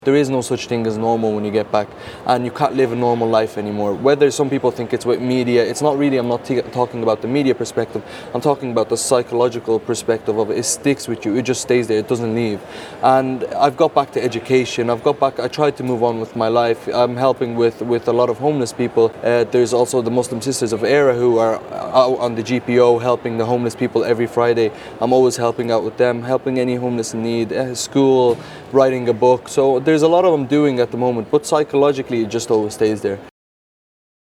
There is no such thing as normal when you get back, and you can't live a normal life anymore. Whether some people think it's with media, it's not really. I'm not talking about the media perspective. I'm talking about the psychological perspective of it. It sticks with you. It just stays there. It doesn't leave. And I've got back to education. I tried to move on with my life. I'm helping with a lot of homeless people. There's also the Muslim Sisters of Era who are out on the GPO helping the homeless people every Friday. I'm always helping out with them, helping any homeless in need, school, writing a book. So there's a lot of them doing at the moment, but psychologically it just always stays there.